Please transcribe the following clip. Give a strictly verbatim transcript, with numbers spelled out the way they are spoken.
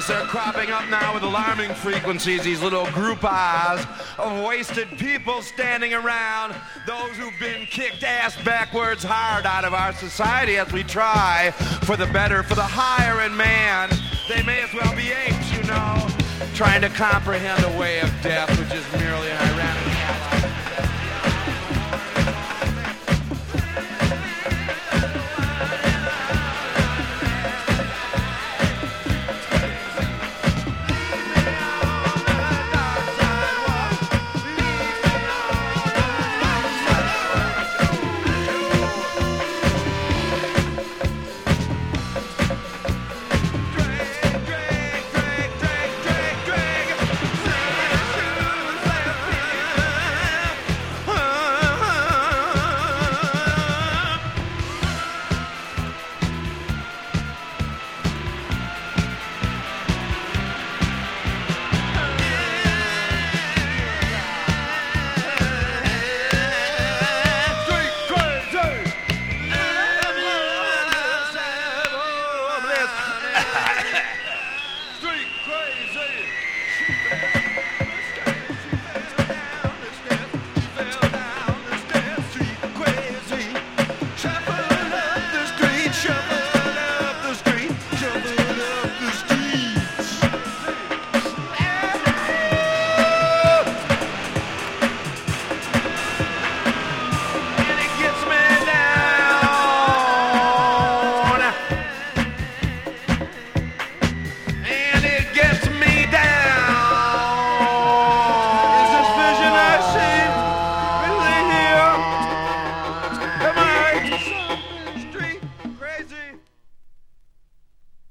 Yes, they're cropping up now with alarming frequencies, these little group eyes of wasted people standing around, those who've been kicked ass backwards hard out of our society as we try for the better, for the higher in man. They may as well be apes, you know, trying to comprehend a way of death which is merely an ironic